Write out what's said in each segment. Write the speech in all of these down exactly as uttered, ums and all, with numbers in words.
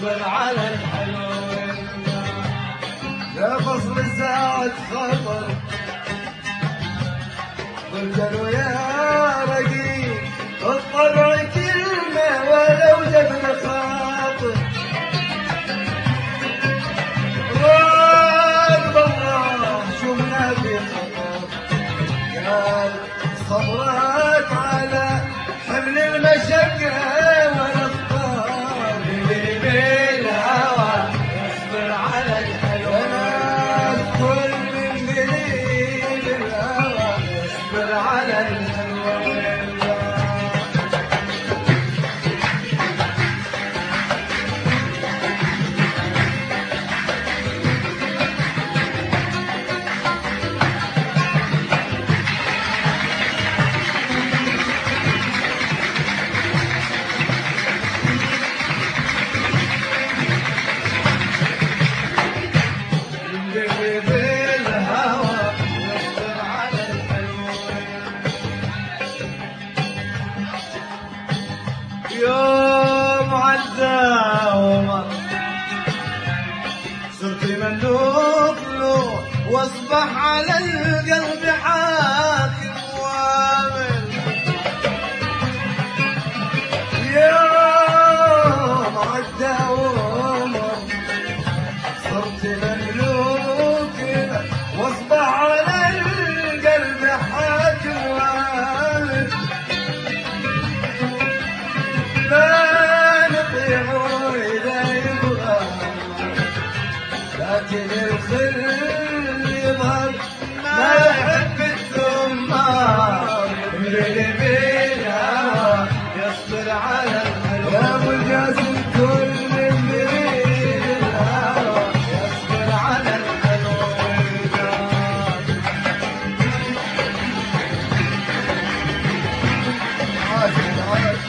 يصبر على الحلو. يا فصل ساعة خطر قلت له يا رقيق اضطر كلمة ولو جبنا خاطر. راقب الله شوفنا في خطر قال صبرك على حمل المشقة والاخطار. اللي بالهوى يصبر على الحلو. انا كل من قليل الهوى يصبر على الحلو. يوم عدى ومر صرت مملوك له واصبح على القلب حاكم وامل. يوم عدى ومر صرت مملوك له واصبح على القلب حاكم وامل. لا نطيع إذا يبغى لكن الخل يظهر ما يحب الثمار. اللي بالهوى يصبر على الحلو. يا ابو الجاسم كل من يريد الهوى يصبر على الحلو. عاشق عاشق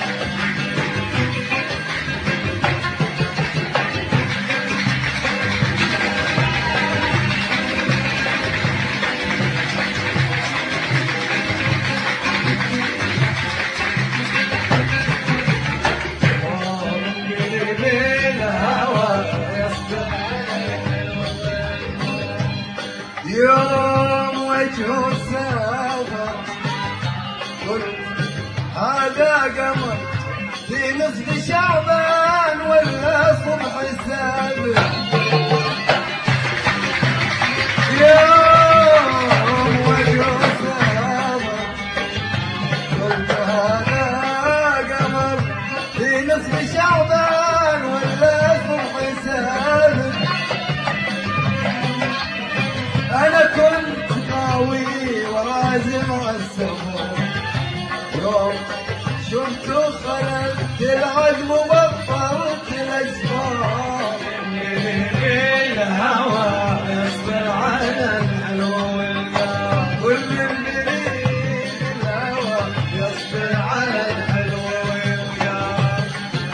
يوم وجهه سافر قلت هذا قمر في نصف شعبان ولا صبح سابر. يوم وجهه سافر قلت هذا قمر في نصف شعبان ولا صبح سابر. أنا كنت قاوي ورازم السفر يوم شفته خلت العزم وبطلت الأسفار. الهوى يصبر على الحلو والقار. كل من بريد الهوى يصبر على الحلو والقار.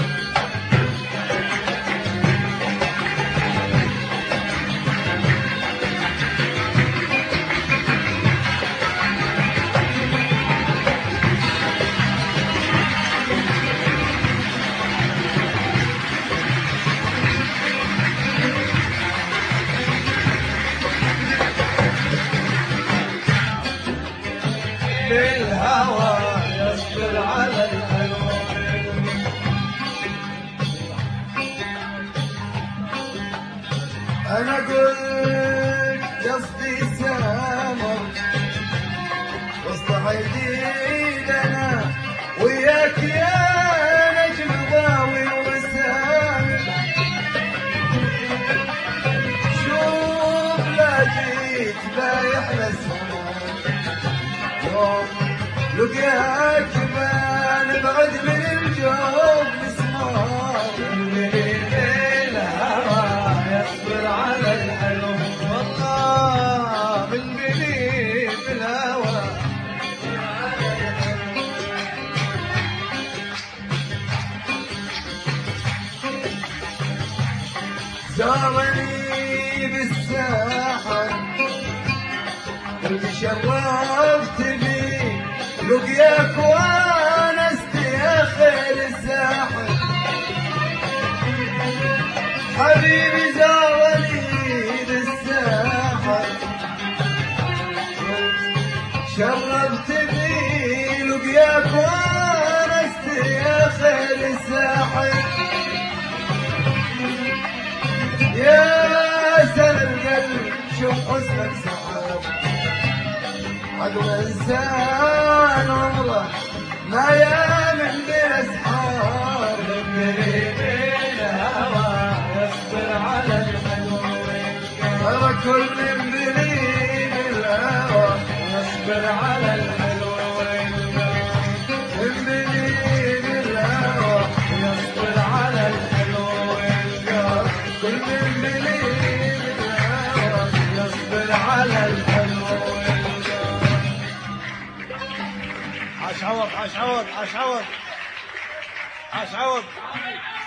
الهوى يصبر على الحلو. أنا قلت قصدي سامر وسط حديدنا وياك يا نجم ضاوي وسامر. شوف لا جيت بايح للسماء يوم لقياك بان بعد من الجوب مسمار. الهوى يصبر على الحلو والله من قريب الهوى. زارني بالساحة قلت شرفت بي لقياك وانست يا خير الساحل. حبيبي زارني بالساحة شرفتني لقياك وانست يا خير الساحر يا سل القلب شوف حسنك سحر عقل انسان عمره ما يامن بالاسحار يملي بالهوى يصبر على الحلوين ترى كل يملي بالهوى يصبر على الحلوين يملي بالهوى يصبر على الحلوين كل يملي بالهوى يصبر على الحلوين عاش عوض عاش عوض عاش عوض عاش عوض